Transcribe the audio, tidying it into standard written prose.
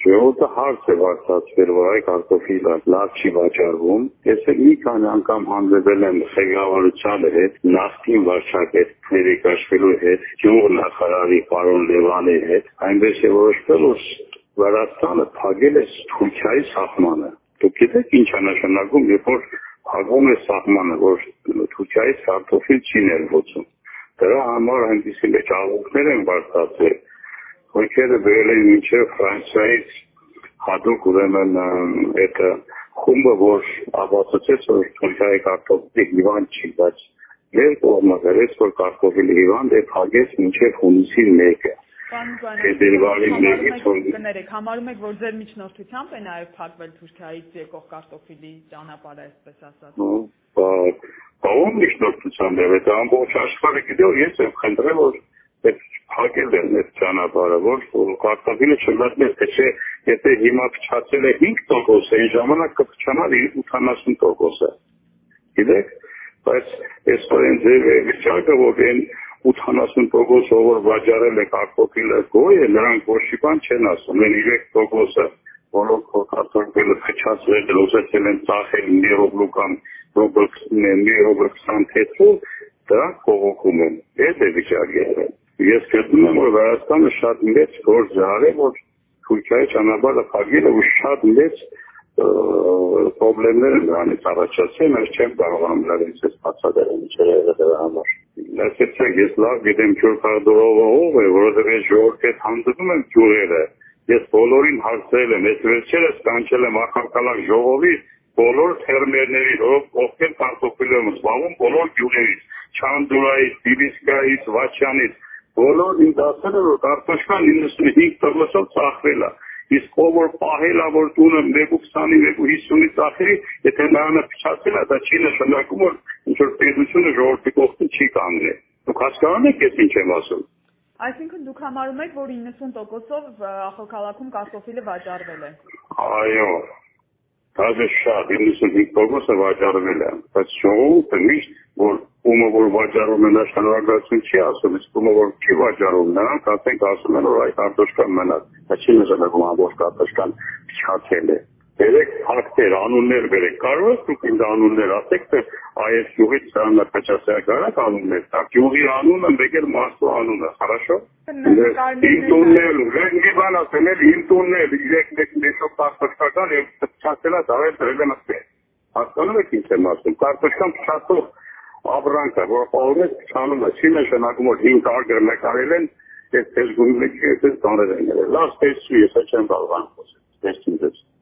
Ժողովուրդը հարց է բարձրացրել, որ այ կարտոֆիլը լավ չի վաճառվում։ Ես էլ մի քանի անգամ հանդիպել եմ ղեկավարության հետ, նախկին վարչապետների կաշվելու հետ, գյուղ նախարարի պարոն Լևանի հետ, այնպես է որոշվել, որ Վրաստանը փակել է Թուրքիայի սահմանը։ Դուք գիտեք ինչ է նշանակում, երբ որ փակվում է սահմանը, որ Թուրքիայից կարտոֆիլ չի ներմուծում։ Դրա համար այնպիսի մեջ աղոթներ են բարձրացել, ովքեր բերել են մինչև Ֆրանսիայից հատուկ ուրեմն այդ խումբը, որ ապացուցեց, որ Թուրքիայի կարտոֆիլը հիվանդ չի, բայց մեր կողմը գրեց, որ կարտոֆիլը հիվանդ է, փակեց մինչև հունիսի 1-ը։ Կներեք, համարում եք, որ ձեր միջնորդությամբ է նաև փակվել Թուրքիայից եկող կարտոֆիլի ճանապարհը, այսպես ասած։ Ո՞ւմ միջնորդությամբ է, դա ամբողջ աշխարհը գիտի, որ ես եմ խնդրել, որ փակել են այդ ճանապարհը, որ կարտոֆիլը չմտնի, թե եթե հիմա փչացել է 5%, այն ժամանակ կփչանար 80%-ը։ Գիտեք, բայց այսօր այն ձեր վիճակը, որ այն 80% ով վաճառել է կարտոֆիլը գոյ է, նրանք ոչի բան չեն ասում, այն 3%-ը, որոնք կարտոֆիլը փչացրել, լուծել են ծախել մի ռուբլու կամ մի ռուբլ 20 թեթրու, դրանք փողոքում են։ Այդ է վիճակը։ Ես գտնում եմ, որ Վրաստանը շատ մեծ գործ արել, որ Թուրքիայի ճանապարհը փակելը ու շատ մեծ խնդիրներ նրանից առաջացել, ես չեմ կարողանում նրանից բացատրել ինչ է եղել դրա համար։ Լսեցեք, ես լավ գիտեմ Քյուրքարդորովը ով է, որովհետև ես ժողովրդի հետ հանդիպում եմ գյուղերը։ Ես բոլորին հարցրել եմ, ես վերջերս կանչել եմ Ախալքալակ ժողովի բոլոր ֆերմերներին, ովքեր կարտոֆիլ են զբաղվում, բոլոր գյուղերից, Չանդուրայից, Բիբիսկայից, Վաչյանից, բոլորն ինձ ասել են, որ կարտոշկան 95%-ով ծախվել է։ Իսկ ով որ պահել է, որ տունը 1.20-ի, 1.50-ի ծախելի, եթե նրանը փչացել է, դա չի նշանակում, որ ինչ-որ պետությունը ժողովրդի կողքին չի կանգնել։ Դուք հասկանում եք, ես ինչ եմ ասում։ Այսինքն դուք համարում եք, որ 90%-ով Ախալքալաքում կարտոֆիլը վաճառվել է։ Այո, դա շատ 95%-ը վաճառվել է, բայց ժողովուրդը միշտ որ ումը որ վաճառում են շնորհակալություն չի ասում, իսկ ումը որ չի վաճառում, նրանք ասում են, որ այ կարտոշկան մնաց, դա չի նշանակում ամբողջ կարտոշկան փչացել է։ Բերեք ֆակտեր, անուններ բերեք, կարող եք դուք ինձ անուններ ասեք, թե այս գյուղից սրանա փչացել, կարող եք անուններ, դա գյուղի անունը, մեկ էլ մարդու անունը, хорошо։ Իմ տուններ, մի բան ասեմ, իմ տուններ, երկու կարտոշկական եւ փչացել է, դա էլ դրել եմ ասել։ Հասկանում եք ինչ եմ ասում, կարտոշկան փչացող ապրանքը, որ պահում է փչանում է, չի նշանակում, որ 5 արգր մեկարել են, ես թեժգունի մեկ ես բաներ են եղել։ Լավ տեսու, ես չեմ կարող խոսել, տեսին դες։